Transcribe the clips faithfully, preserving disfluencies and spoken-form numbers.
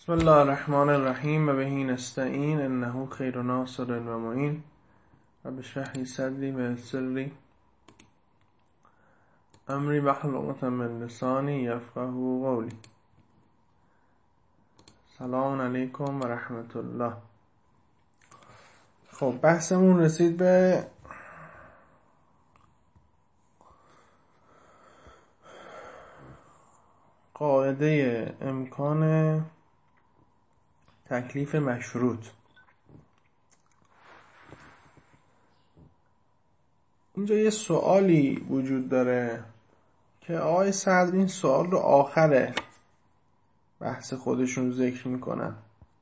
بسم الله الرحمن الرحیم و بهی نستعین انه خیر ناصر و معین رب اشرح لی صدری و یسر لی امری واحلل عقدة من لسانی یفقهوا قولی. سلام علیکم و رحمت الله. خب بحثمون رسید به قاعده امکان تکلیف مشروط. اینجا یه سوالی وجود داره که آقای صدر این سوال رو آخر بحث خودشون ذکر میکنن.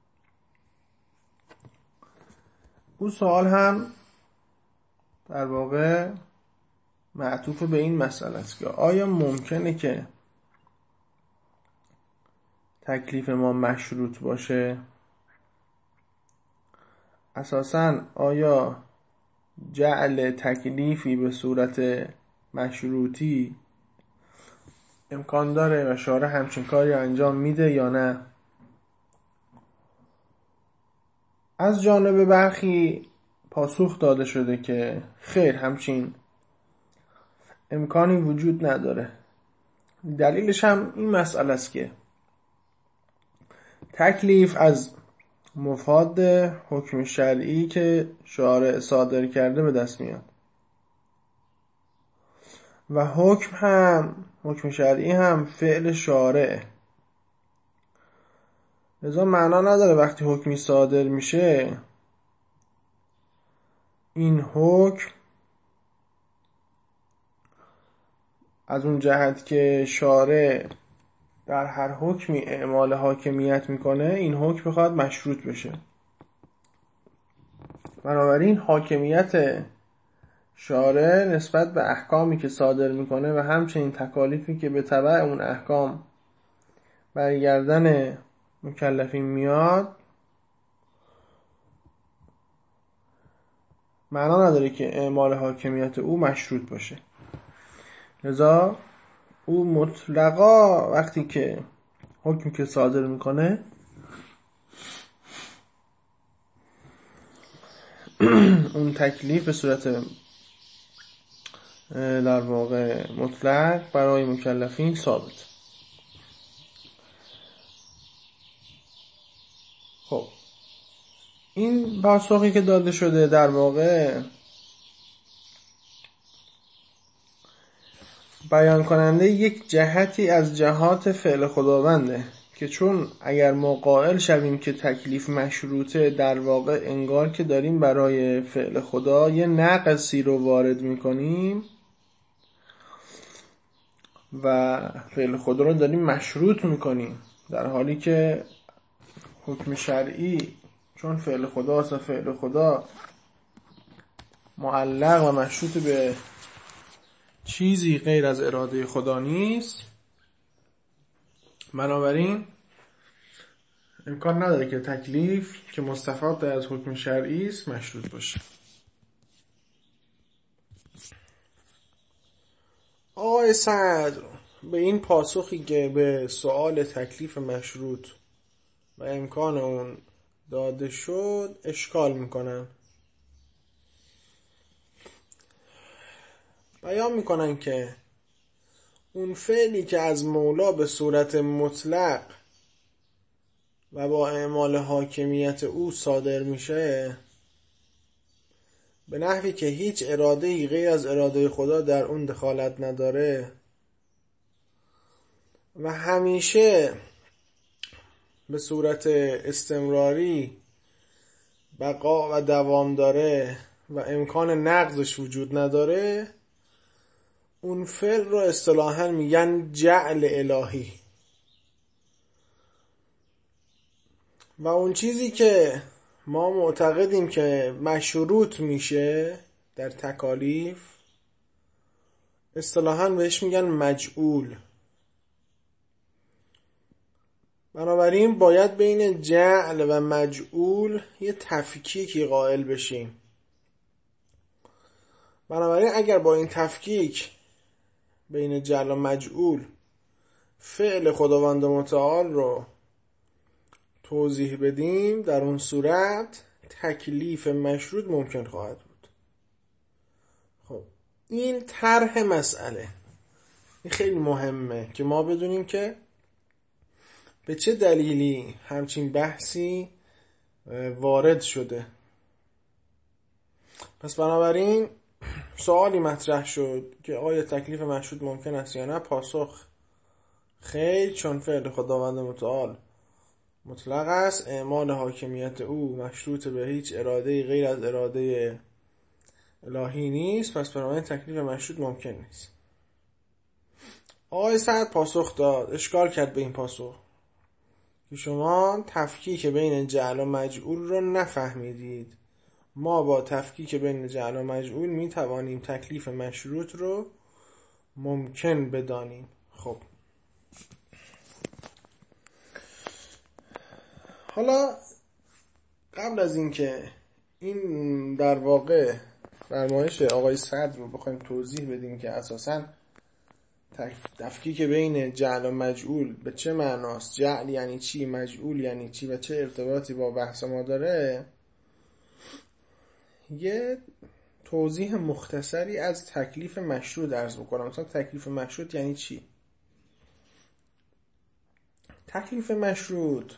اون سوال هم در واقع معطوف به این مسئله است که آیا ممکنه که تکلیف ما مشروط باشه؟ اساساً آیا جعل تکلیفی به صورت مشروطی امکان داره و شارع همچین کاری انجام میده یا نه؟ از جانب برخی پاسخ داده شده که خیر، همچین امکانی وجود نداره. دلیلش هم این مسئله است که تکلیف از مفاد حکم شرعی که شارع صادر کرده به دست میاد و حکم هم حکم شرعی هم فعل شارع. لذا معنا نداره وقتی حکمی صادر میشه این حکم از اون جهت که شارع در هر حکمی اعمال حاکمیت میکنه این حکم بخواد مشروط بشه. بنابراین حاکمیت شارع نسبت به احکامی که صادر میکنه و همچنین تکالیفی که به تبع اون احکام برگردن مکلفین میاد معنا نداره که اعمال حاکمیت او مشروط باشه. لذا او مطلقا وقتی که حکمی که صادر میکنه اون تکلیف به صورت در واقع مطلق برای مکلفین ثابت. خب این پاسخی که داده شده در واقع بیان کننده یک جهتی از جهات فعل خداونده که چون اگر ما قائل شویم که تکلیف مشروطه، در واقع انگار که داریم برای فعل خدا یه نقصی رو وارد میکنیم و فعل خدا رو داریم مشروط میکنیم، در حالی که حکم شرعی چون فعل خداست و فعل خدا معلق و مشروط به چیزی غیر از اراده خدا نیست، بنابراین امکان نداره که تکلیف که مستفاد از حکم شرعی است مشروط باشه. آقای صدر به این پاسخی که به سوال تکلیف مشروط و امکان اون داده شد اشکال میکنن. بیان میکنن که اون فعلی که از مولا به صورت مطلق و با اعمال حاکمیت او صادر میشه به نحوی که هیچ اراده‌ای غیر از اراده خدا در اون دخالت نداره و همیشه به صورت استمراری بقا و دوام داره و امکان نقضش وجود نداره، اون فعل رو اصطلاحاً میگن جعل الهی. و اون چیزی که ما معتقدیم که مشروط میشه در تکالیف اصطلاحاً بهش میگن مجعول. بنابراین باید بین جعل و مجعول یه تفکیکی قائل بشیم. بنابراین اگر با این تفکیک بین جعل و مجعول فعل خداوند متعال رو توضیح بدیم در اون صورت تکلیف مشروط ممکن خواهد بود. خب این طرح مسئله این خیلی مهمه که ما بدونیم که به چه دلیلی همچین بحثی وارد شده. پس بنابراین سوالی مطرح شد که آیا تکلیف مشروط ممکن است یا نه؟ پاسخ خیر، چون فعل خداوند متعال مطلق است، اعمال حاکمیت او مشروط به هیچ اراده غیر از اراده الهی نیست، پس بنابراین تکلیف مشروط ممکن نیست. آقای سعد پاسخ داد، اشکال کرد به این پاسخ که شما تفکیک بین جعل و مجعول رو نفهمیدید. ما با تفکیک بین جعل و مجعول می توانیم تکلیف مشروط رو ممکن بدانیم. خب حالا قبل از اینکه این در واقع فرمایش آقای سعد رو بخوایم توضیح بدیم که اساساً تفکیک بین جعل و مجعول به چه معناست، جعل یعنی چی، مجعول یعنی چی و چه ارتباطی با بحث ما داره، یه توضیح مختصری از تکلیف مشروط عرض بکنم. مثلا تکلیف مشروط یعنی چی؟ تکلیف مشروط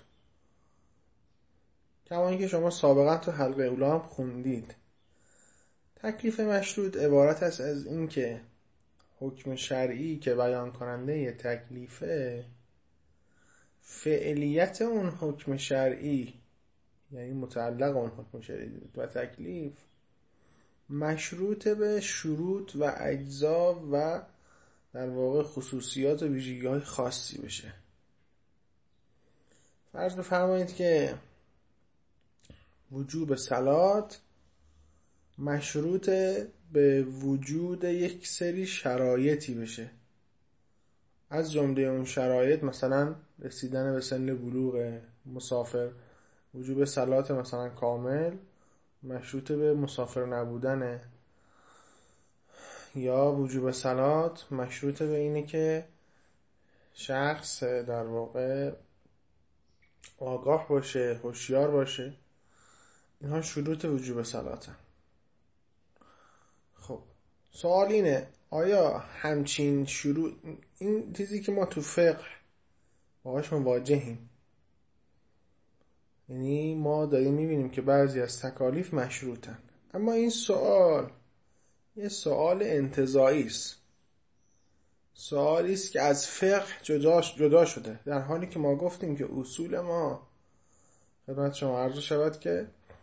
کما اینکه شما سابقا تو حلقه اولا هم خوندید، تکلیف مشروط عبارت است از این که حکم شرعی که بیان کننده تکلیفه، فعلیت اون حکم شرعی یعنی متعلق اون حکم شرعی و تکلیف مشروط به شروط و اجزا و در واقع خصوصیات و ویژگی‌های خاصی بشه. فرض بفرمایید که وجوب صلات مشروط به وجود یک سری شرایطی بشه، از جمله اون شرایط مثلا رسیدن به سن بلوغ مسافر، وجوب صلات مثلا کامل مشروط به مسافر نبودنه، یا وجوب صلات مشروط به اینه که شخص در واقع آگاه باشه، هوشیار باشه. اینها شروط وجوب صلاتن. خب سوال اینه آیا همچین شروط، این چیزی که ما تو فقه باهاش مواجهیم، یعنی ما داریم میبینیم که بعضی از تکالیف مشروطن، اما این سوال یه سوال انتزاعی است، سوالی است که از فقه جدا جدا شده، در حالی که ما گفتیم که اصول ما خدمت شما عرض شود که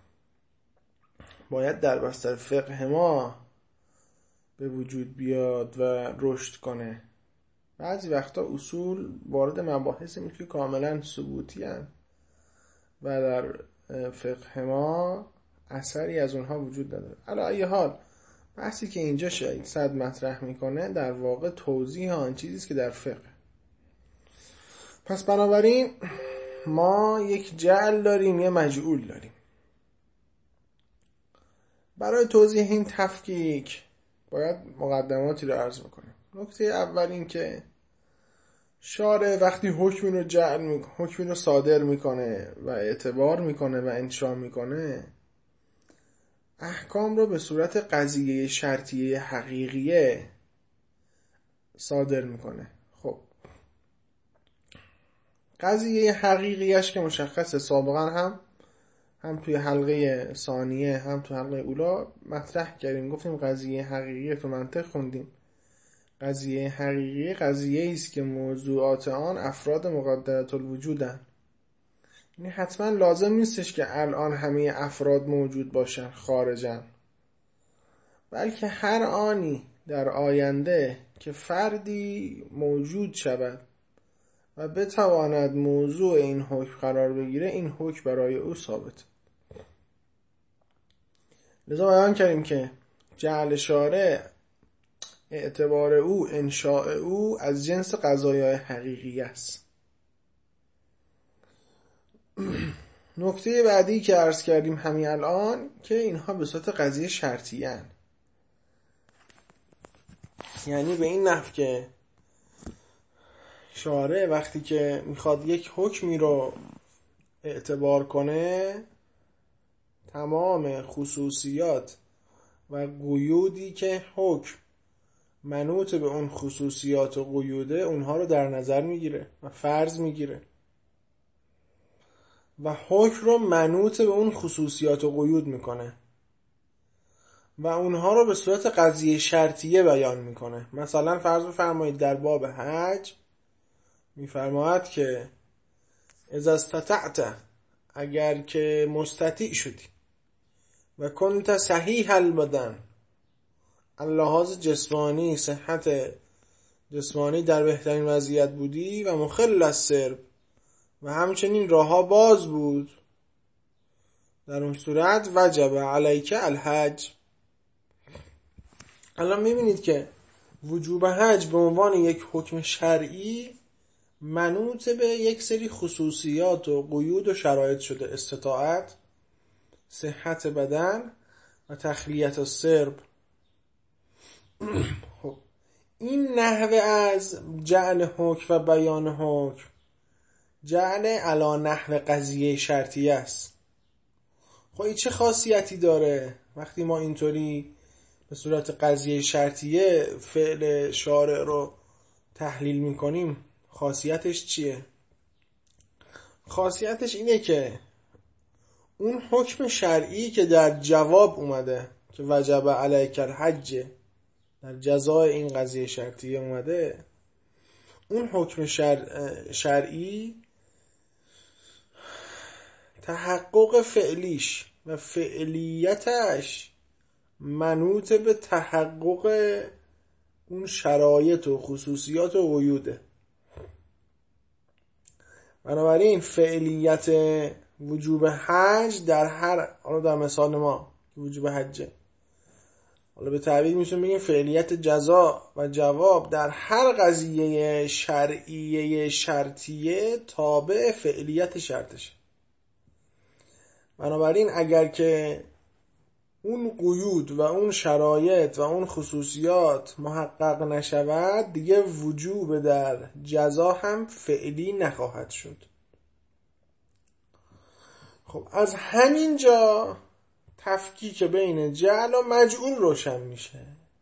باید در بستر فقه ما به وجود بیاد و رشد کنه. بعضی وقتا اصول وارد مباحثی میشه که کاملا ثبوتی هستند و در فقه ما اثری از اونها وجود نداره. علی ای حال بحثی که اینجا شاید صد مطرح میکنه در واقع توضیح آن چیزی است که در فقه. پس بنابراین ما یک جعل داریم، یه مجعول داریم. برای توضیح این تفکیک باید مقدماتی رو عرض بکنیم. نکته اول این که شارع وقتی حکمی رو جعل میکنه، حکمی رو صادر میکنه و اعتبار میکنه و انشاء میکنه، احکام رو به صورت قضیه شرطیه حقیقیه صادر میکنه. خب قضیه حقیقیش که مشخصه، سابقا هم هم توی حلقه ثانیه هم توی حلقه اولا مطرح کردیم، گفتیم قضیه حقیقی تو منطق خوندیم. قضیه حقیقی قضیه است که موضوعات آن افراد مقدرة الوجودن، یعنی حتما لازم نیستش که الان همه افراد موجود باشن خارجن، بلکه هر آنی در آینده که فردی موجود شود و بتواند موضوع این حکم قرار بگیره، این حکم برای او ثابت. لذا بیان کردیم که جعل شارع اعتبار او، انشاء او از جنس قضایای حقیقی است. نکته بعدی که عرض کردیم همین الان که اینها به صورت قضیه شرطیه هستند، یعنی به این نحو که شارع وقتی که میخواد یک حکمی رو اعتبار کنه تمام خصوصیات و قیودی که حکم منوط به اون خصوصیات و قیوده اونها رو در نظر میگیره و فرض میگیره و حکم رو منوط به اون خصوصیات و قیود میکنه و اونها رو به صورت قضیه شرطیه بیان میکنه. مثلا فرض بفرمایید در باب حج میفرماید که اذا استطعت، اگر که مستطیع شدی، و کنت صحیح البدن، اللحاظ جسمانی، صحت جسمانی در بهترین وضعیت بودی، و مخل السرب، و همچنین راهها باز بود، در اون صورت وجب علیک الحج. الان میبینید که وجوب حج به عنوان یک حکم شرعی منوط به یک سری خصوصیات و قیود و شرایط شده: استطاعت، صحت بدن و تخلیت السرب. خب این نحوه از جعل حکم و بیان حکم جعل علی نحو قضیه شرطیه است. خب این چه خاصیتی داره؟ وقتی ما اینطوری به صورت قضیه شرطیه فعل شارع رو تحلیل میکنیم، خاصیتش چیه؟ خاصیتش اینه که اون حکم شرعی که در جواب اومده که وجب علیک الحج، در جزای این قضیه شرطیه اومده، اون حکم شرع شرعی تحقق فعلیش و فعلیتش منوط به تحقق اون شرایط و خصوصیات و قیوده. بنابراین فعلیت وجوب حج در هر، حالا در مثال ما وجوب حجه، حالا به تعبیر میتونیم بگیم فعلیت جزا و جواب در هر قضیه شرعیه شرطیه تابع فعلیت شرطشه. بنابراین اگر که اون قیود و اون شرایط و اون خصوصیات محقق نشود، دیگه وجوب در جزا هم فعلی نخواهد شد. خب از همینجا تفکیک بین جعل و مجعول روشن میشه.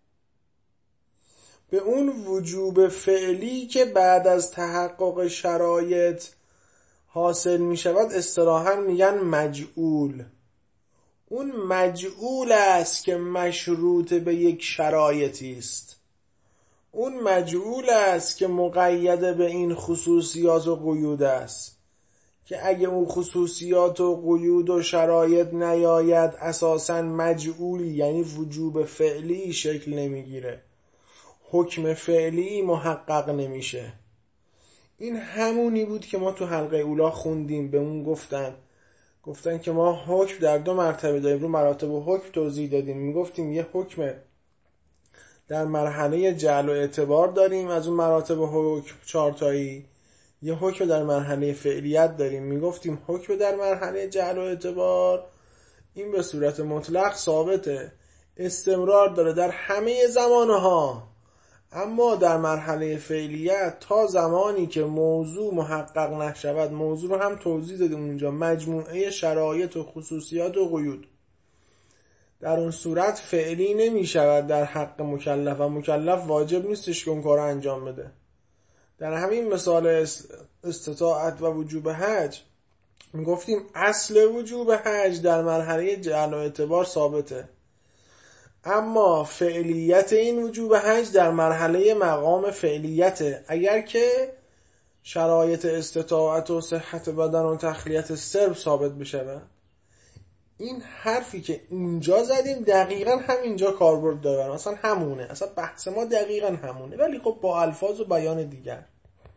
به اون وجوب فعلی که بعد از تحقق شرایط حاصل میشود اصطلاحاً میگن مجعول. اون مجعول است که مشروط به یک شرایطی است. اون مجعول است که مقید به این خصوصیات و قیود است که اگه اون خصوصیات و قیود و شرایط نیاید اساساً مجعولی، یعنی وجوب فعلی شکل نمیگیره، حکم فعلی محقق نمیشه. این همونی بود که ما تو حلقه اولا خوندیم. به اون گفتن گفتن که ما حکم در دو مرتبه داریم، رو مراتب و حکم توضیح دادیم. میگفتیم یه حکم در مرحله جعل و اعتبار داریم، از اون مراتب حکم چهارتایی. یه حکم در مرحله فعلیت داریم. میگفتیم حکم در مرحله جعل و اعتبار این به صورت مطلق ثابته، استمرار داره در همه زمانها، اما در مرحله فعلیت تا زمانی که موضوع محقق نشود، موضوع رو هم توضیح دادیم اونجا، مجموعه شرایط و خصوصیات و قیود، در اون صورت فعلی نمی شود در حق مکلف و مکلف واجب نیستش که اون کار رو انجام بده. در همین مثال استطاعت و وجوب حج می گفتیم اصل وجوب حج در مرحله جعل و اعتبار ثابته، اما فعلیت این وجوب حج در مرحله مقام فعلیته. اگر که شرایط استطاعت و صحت بدن و تخلیت سرب ثابت بشه. این حرفی که اینجا زدیم دقیقا همینجا کاربرد داره، اصلا همونه، اصلا بحث ما دقیقا همونه، ولی خب با الفاظ و بیان دیگر.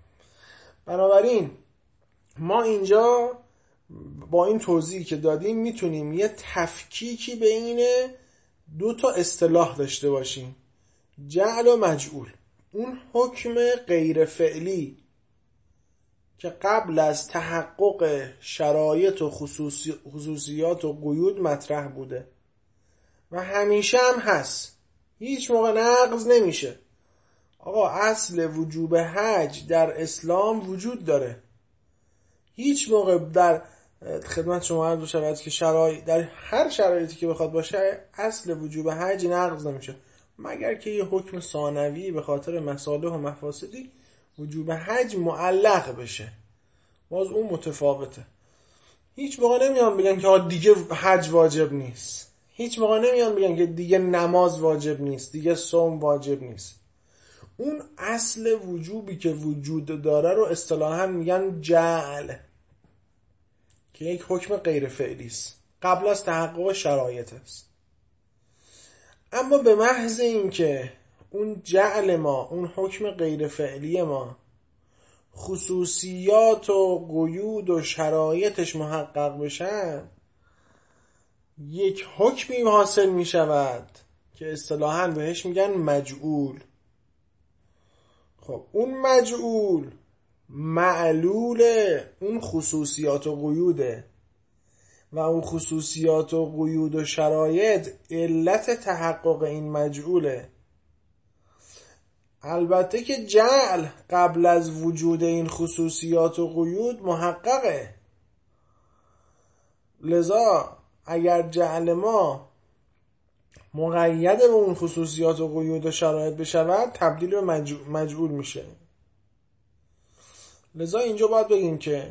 بنابراین ما اینجا با این توضیحی که دادیم میتونیم یه تفکیکی بین دو تا اصطلاح داشته باشیم: جعل و مجعول. اون حکم غیر فعلی که قبل از تحقق شرایط و خصوصی خصوصیات و قیود مطرح بوده و همیشه هم هست، هیچ موقع نقض نمیشه. آقا اصل وجوب حج در اسلام وجود داره، هیچ موقع در خدمت شما عرض شود که شرایط در هر شرایطی که بخواد باشه اصل وجوب حج نقض نمیشه، مگر که یه حکم ثانوی به خاطر مصالح و مفاسدی وجوب حج معلق بشه، باز اون متفاوته. هیچ موقع نمیان بگن که دیگه حج واجب نیست، هیچ موقع نمیان بگن که دیگه نماز واجب نیست، دیگه صوم واجب نیست. اون اصل وجوبی که وجود داره رو اصطلاحاً میگن جعل، که یک حکم غیر فعلی است، قبل از تحقق شرایط است. اما به محض این که اون جعل ما، اون حکم غیر فعلی ما، خصوصیات و قیود و شرایطش محقق بشن، یک حکمی حاصل می شود که اصطلاحاً بهش میگن مجعول. خب اون مجعول معلول اون خصوصیات و قیوده و اون خصوصیات و قیود و شرایط علت تحقق این مجعوله. البته که جعل قبل از وجود این خصوصیات و قیود محققه، لذا اگر جعل ما مقید به اون خصوصیات و قیود و شرایط بشود تبدیل به مجعول میشه. لذا اینجا باید بگیم که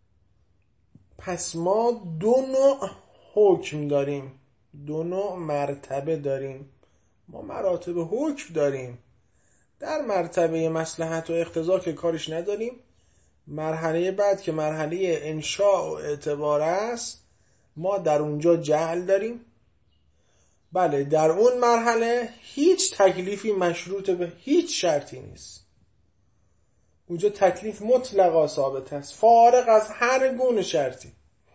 پس ما دو نوع حکم داریم، دو نوع مرتبه داریم. ما مراتب حکم داریم، در مرتبه مصلحت و اقتضا که کارش نداریم. مرحله بعد که مرحله انشاء و اعتبار است، ما در اونجا جعل داریم. بله، در اون مرحله هیچ تکلیفی مشروط به هیچ شرطی نیست، اونجا تکلیف مطلقا ثابت است، فارغ از هر گونه شرطی.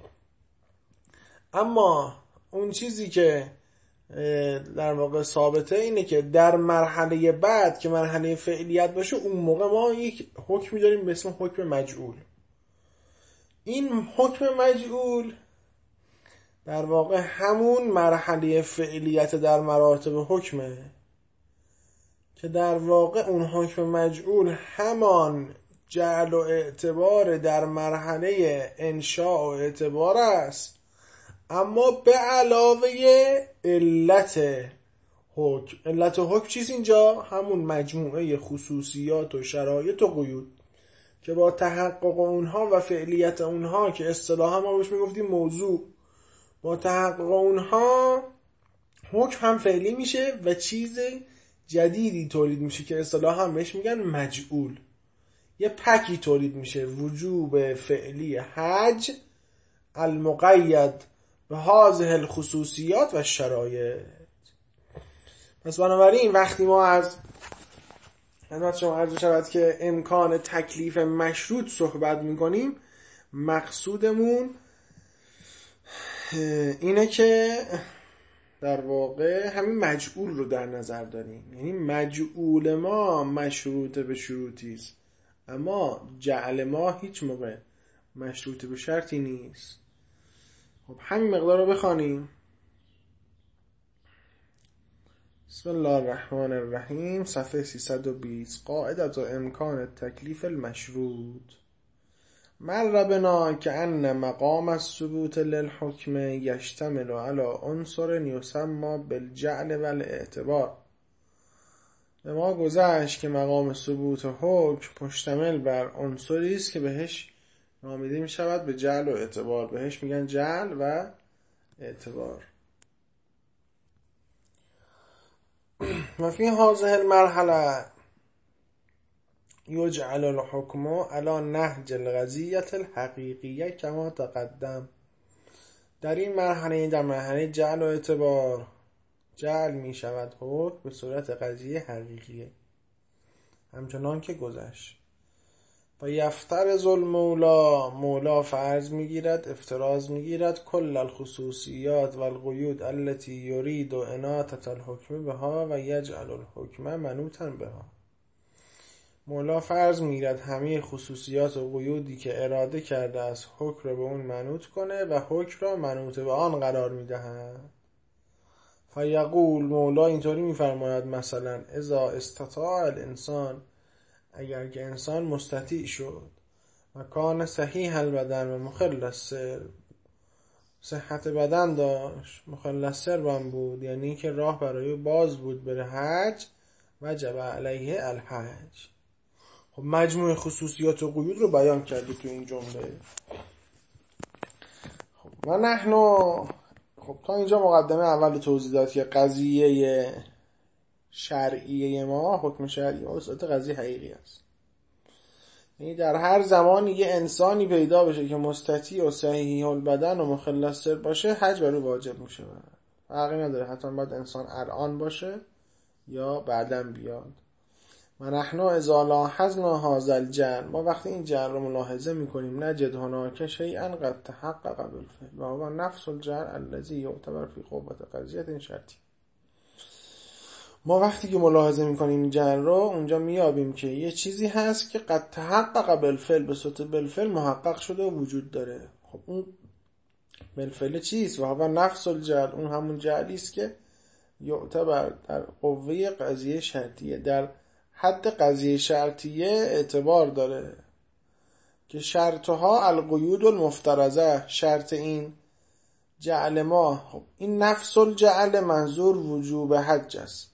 اما اون چیزی که در واقع ثابته اینه که در مرحله بعد که مرحله فعلیت باشه، اون موقع ما یک حکمی داریم به اسم حکم مجعول. این حکم مجعول در واقع همون مرحله فعلیت در مراتب حکمه که در واقع اون حکم مجعول همان جعل و اعتبار در مرحله انشاء و اعتبار است، اما به علاوه علت حکم. علت حکم چیز اینجا؟ همون مجموعه خصوصیات و شرایط و قیود که با تحقق اونها و فعلیت اونها، که اصطلاحا ما بهش میگفتیم موضوع، با تحقق اونها حکم هم فعلی میشه و چیز جدیدی تولید میشه که اصطلاحا بهش میگن مجعول. یه پکی تولید میشه، وجوب فعلی حج المقید به هذه الخصوصیات و شرایط. پس بنابراین وقتی ما از خدمت شما عرض شود که امکان تکلیف مشروط صحبت میکنیم، مقصودمون اینه که در واقع همین مجعول رو در نظر داریم. یعنی مجعول ما مشروط به شروطی است، اما جعل ما هیچ موقع مشروط به شرطی نیست. خب همین مقدار رو بخوانیم. بسم الله الرحمن الرحیم، صفحه سیصد و بیست. قاعدت و امکان تکلیف المشروط. مر بنا که ان مقام الثبوت للحکم یشتمل علی عنصر یسمى بالجعل والاعتبار. به ما گذشت که مقام ثبوت حکم مشتمل بر عنصری است که بهش نامیده می شود به جعل و اعتبار، بهش میگن جعل و اعتبار. و فی هذه المرحله یجعل الحکم علی نهج القضیة الحقیقیه کما تقدم. در این مرحله، در مرحله جعل و اعتبار، جعل می شود حکم به صورت قضیه حقیقیه، همچنان که گذشت. و یفترض المولا، مولا فرض میگیرد، افتراض میگیرد، کل الخصوصیات و القیود التي یرید و اناطة الحکم بها و یجعل الحکم منوطا بها. مولا فرض میگیرد همه خصوصیات و قیودی که اراده کرده از حکم را به اون منوط کنه و حکم را منوط به آن قرار میدهد. فیقول، مولا اینطوری میفرماید مثلا اذا استطاع الانسان، اگر که انسان مستطیع شد، و کان صحیح البدن و مخل السر، صحت بدن داشت، مخلص سربم بود، یعنی که راه برای باز بود بره حج، وجب علیه الحج. خب مجموع خصوصیات و قیود رو بیان کردی تو این جمله. خب و نحن، خب تا اینجا مقدمه اول توضیح داد که قضیه شرعیه ما، حکم شرعی ما صورت قضیه حقیقی است. یعنی در هر زمانی یه انسانی پیدا بشه که مستطیع و صحیح البدن و مخلص سر باشه، حج برای واجب میشه. فرقی نداره حتما باید انسان الان باشه یا بعداً بیاد. و نحن اذا لاحظنا هذا الجعل، ما وقتی این جعل رو ملاحظه میکنیم، نجد هناك شیئا قد تحقق بالفعل و هو نفس الجعل الذي يعتبر في قوة قضیة شرطی. ما وقتی که ملاحظه میکنیم این جعل رو، اونجا میابیم که یه چیزی هست که قد تحقق بالفعل، به صورت بالفعل محقق شده و وجود داره. خب اون بالفعل چیست؟ و هو نفس الجعل، اون همون جعلی است که یعتبر در قوه قضیه شرطیه، در حد قضیه شرطیه اعتبار داره، که شرطها القیود المفترضه، شرط این جعل ما. خب این نفس الجعل منظور وجوب حج است.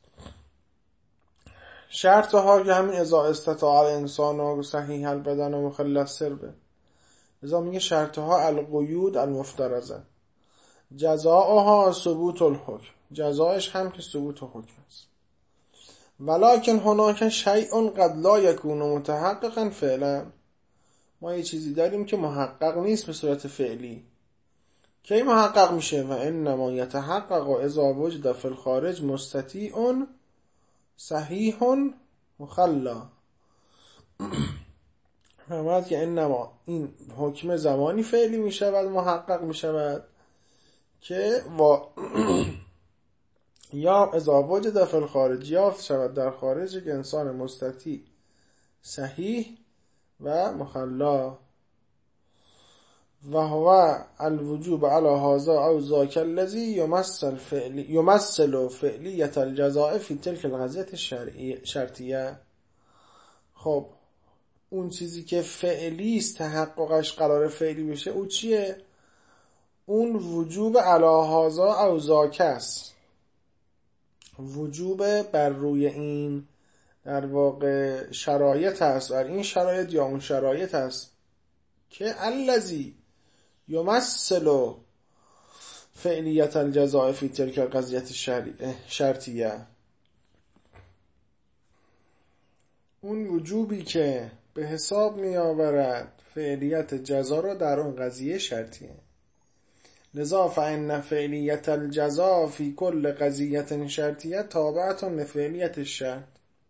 شرطها که همین اذا استطاع الانسان و صحیح البدن و مخلص سر به، اذا میگه شرطها القیود المفترضه، جزاؤها ثبوت الحکم، جزایش هم که ثبوت حکم است. ولکن هناک شیء قد لا یکون متحققا فعلا، ما یه چیزی داریم که محقق نیست به صورت فعلی. کی محقق میشه؟ و انما یتحقق اذا وجد فی الخارج مستطیع صحیح مخلا. فرمود که انما این حکم زمانی فعلی میشود، محقق میشود که با یا اذا وجد فی الخارج، یافت شود در خارج که انسان مستطیع صحیح و مخلا. و هو الوجوب علی هذا او ذاک الذی یمثل فعلی یمثل فعلیت الجزاء فی تلک القضیه شرطیه. خب اون چیزی که فعلی است، تحققش قرار فعلی بشه، او چیه؟ اون وجوب علی هذا او ذاک است، وجوب بر روی این در واقع شرایط هست، بر این شرایط یا اون شرایط هست که الذی یمثل فعلیت الجزاء فی تلک القضیه شرطیه. اون وجوبی که به حساب می آورد فعلیت جزا را در اون قضیه شرطیه. لذا فإن فعلیت الجزاء فی کل قضیه شرطیه تابعة لفعلیت الشرط،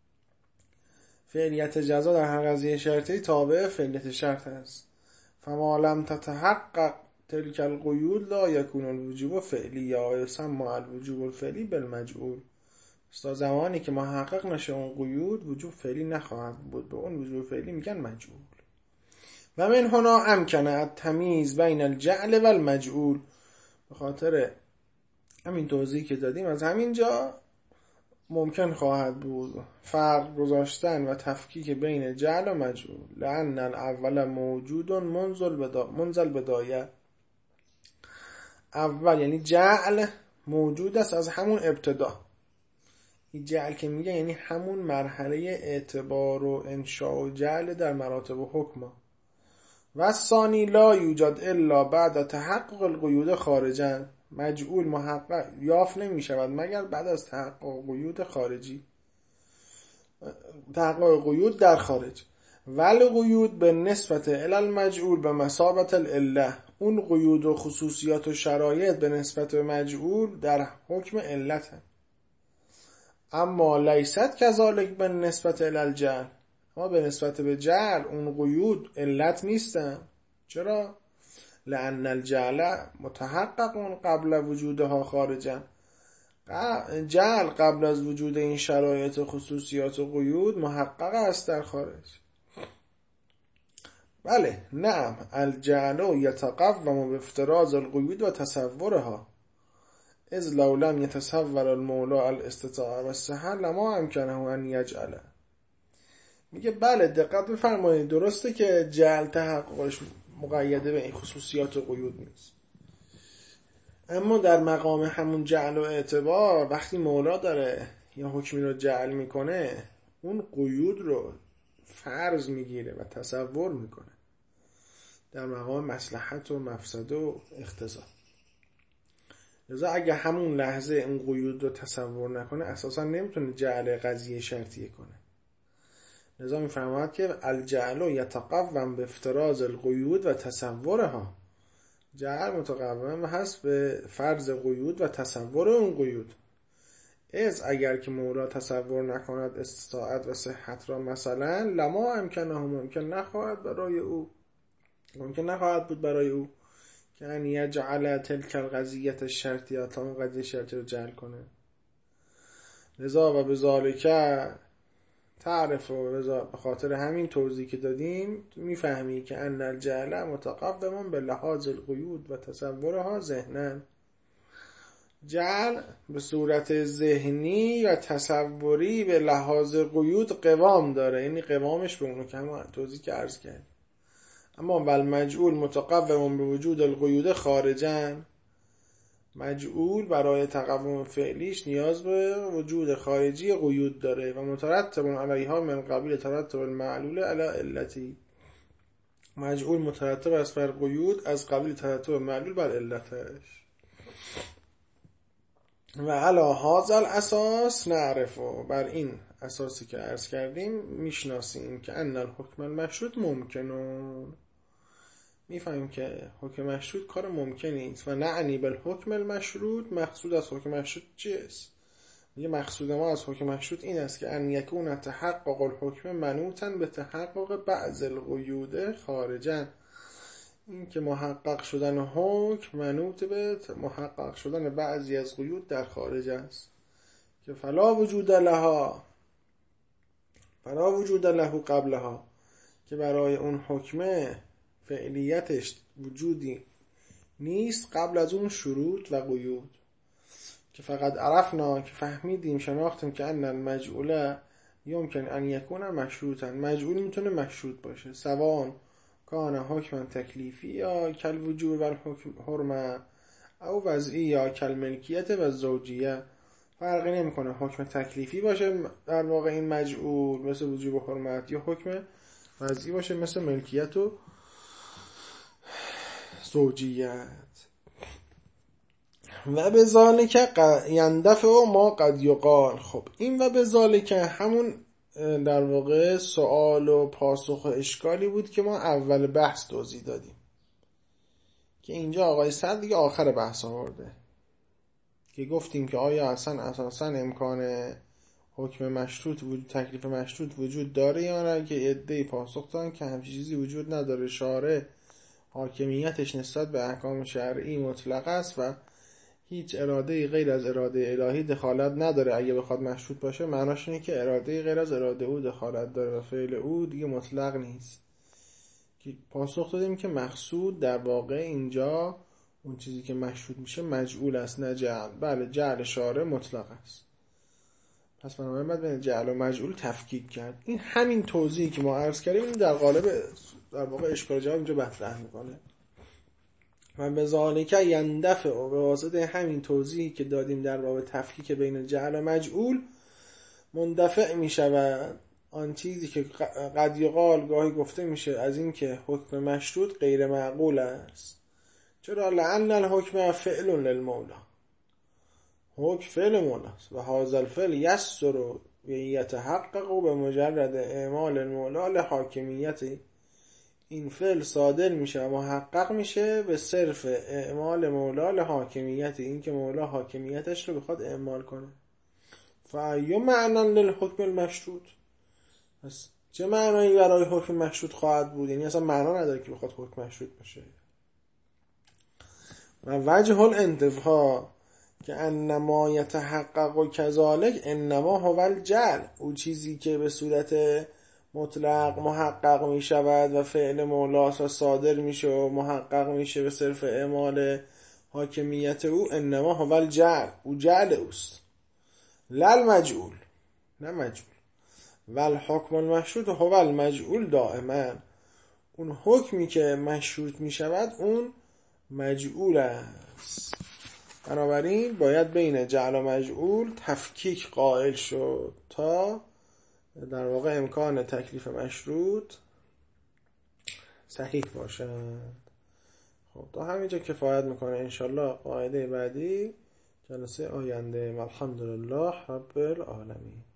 فعلیت جزا در هر قضیه شرطی تابع فعلیت شرط است. فما لم تتحقق تلك القیود لا یکون الوجوب فعلی و یسمى الوجوب الفعلی بالمجعول. تا زمانی که محقق نشه اون قیود، وجوب فعلی نخواهد بود، به اون وجوب فعلی میگن مجعول. و من هنا امکن التمییز بین الجعل و المجعول، به خاطر همین توضیحی که دادیم از همینجا ممکن خواهد بود فرق گذاشتن و تفکیک بین جعل و مجعول. لأن الاول موجود منزل بدایه، اول یعنی جعل موجود است از همون ابتدا. این جعل که میگه یعنی همون مرحله اعتبار و انشاء و جعل در مراتب و حکم. و ثانی لا یوجد الا بعد تحقق القیود خارجا، مجعول محقق یافت نمی شود مگر بعد از تحقق قیود خارجی، تحقق قیود در خارج. ولی قیود به نسبت الی المجعول به مثابت العله، اون قیود و خصوصیات و شرایط به نسبت به مجعول در حکم علت هم. اما لیست کذالک به نسبت الی الجعل، اما به نسبت به جعل اون قیود علت نیستن. چرا؟ لأن الجعل متحقق قبل وجودها خارجا، جعل قبل از وجود این شرایط و خصوصیات و قیود محقق است در خارج. بله نعم، الجعل یتقوم بافتراض القیود و تصورها، اذ لو لم يتصور المولى الاستطاعه و الصحه لما امکنه ان یجعل. میگه بله دقت بفرمایید، درسته که جعل تحققش مقیده به این خصوصیات و قیود نیست، اما در مقام همون جعل و اعتبار وقتی مولا داره یا حکمی رو جعل میکنه اون قیود رو فرض میگیره و تصور میکنه در مقام مصلحت و مفسده و اقتضا. لذا اگه همون لحظه این قیود رو تصور نکنه اساسا نمیتونه جعل قضیه شرطیه کنه. لذا میفرماید که الجعل یتقوم به افتراض القیود و تصورها. جعل متقوم هست به فرض قیود و تصور اون قیود. از اگر که مولا تصور نکند استطاعت و صحت را مثلا لما امکنه ممکن نخواهد برای او ممکن نخواهد بود برای او که ان یجعل تلک القضیه الشرطیه تا اون قضیه شرطی رو جعل کنه. لذا و بذالک تعرف و به خاطر همین توضیح که دادیم میفهمی که ان الجعل متقوم به لحاظ القیود و تصورها ذهنا. جعل به صورت ذهنی یا تصوری به لحاظ قیود قوام داره، یعنی قوامش به اونو که همون توضیح که عرض کرد. اما بل مجعول متقوم به وجود القیود خارجاً، مجعول برای تقوم فعلیش نیاز به وجود خارجی قیود داره و مترتب علیها من قبیل ترتب المعلول علی علتی. مجعول مترتب است بر قیود از قبیل ترتب معلول بر علتش. و علی هذا الاساس نعرف، بر این اساسی که عرض کردیم میشناسیم که ان الحکم المشروط ممکنون. میفهمیم که حکم مشروط کار ممکنی است و نعنی بالحکم المشروط. مقصود از حکم مشروط چیست؟ میگه مقصود ما از حکم مشروط این است که ان یکون تحقق الحکم منوطا به تحقق بعض القیود خارجا. این که محقق شدن حکم منوط به محقق شدن بعضی از قیود در خارج است که فلا وجود لها فلا وجود له قبلها، که برای اون حکمه فعلیتش وجودی نیست قبل از اون شروط و قیود. که فقط عرفنا که فهمیدیم شناختیم که ان المجعول یمکن ان یکون مشروطا. مجعول میتونه مشروط باشه سواء کان حکما تکلیفی یا کل وجوب و حرمه او وضعی یا کل ملکیت و زوجیه. فرقی نمیکنه حکم تکلیفی باشه در واقع این مجعول مثل وجوب و حرمت، یا حکم وضعی باشه مثل ملکیت و زوجیت. و به ذالک یندفع ما قد یقال. خب این و به ذالک همون در واقع سوال و پاسخ و اشکالی بود که ما اول بحث توضیح دادیم که اینجا آقای صدر دیگه آخر بحث آورده که گفتیم که آیا اصلا اساسا امکان حکم مشروط وجود تکلیف مشروط وجود داره یا نه، که عده‌ای پاسخ دادن که همچین چیزی وجود نداره. شارع حاکمیتش نسبت به احکام شرعی مطلق است و هیچ اراده غیر از اراده الهی دخالت نداره. اگه بخواد مشروط باشه معناش اینه که اراده غیر از اراده او دخالت داره و فعل او دیگه مطلق نیست. که پاسخ دادیم که مقصود در واقع اینجا اون چیزی که مشروط میشه مجعول است نه جعل. بله جعل شارع مطلق است، پس بنابراین باید بین جعل و مجعول تفکیک کرد. این همین توضیحی که ما عرض کردیم این در قالب در واقع اشکال جواب اینجا مطرح میکنه. و به ذالک یندفع، و به واسطه همین توضیحی که دادیم در باب تفکیک بین جعل و مجعول مندفع میشود آن چیزی که قد یقال گاهی گفته میشه از این که حکم مشروط غیر معقول است. چرا؟ لأن الحکم فعل للمولا، حکم فعل مولاست و هذا الفعل یسر و یتحقق به مجرد اعمال المولا لحاکمیتی. این فعل صادر میشه و محقق میشه به صرف اعمال مولا لحاکمیتی، این که مولا حاکمیتش رو بخواد اعمال کنه. فایو معنا للحکم المشروط، پس چه معنایی برای حکم مشروط خواهد بود؟ یعنی اصلا معنا نداره که بخواد حکم مشروط باشه. و وجه الانتفاع که انما یتحقق و کذالک انما هو الجعل، او چیزی که به صورت مطلق محقق می شود و فعل مولاست و صادر میشه و محقق میشه به صرف اعمال حاکمیت او، انما هو الجعل، او جعل اوست، لل مجعول، نه مجعول. والحکم المشروط هو المجعول دائما، اون حکمی که مشروط می شود اون مجعول است. بنابراین باید بین جعل و مجعول تفکیک قائل شد تا در واقع امکان تکلیف مشروط صحیح باشد. خب تا همینجا کفایت میکنه. انشالله قاعده بعدی جلسه آینده. الحمدلله رب العالمین.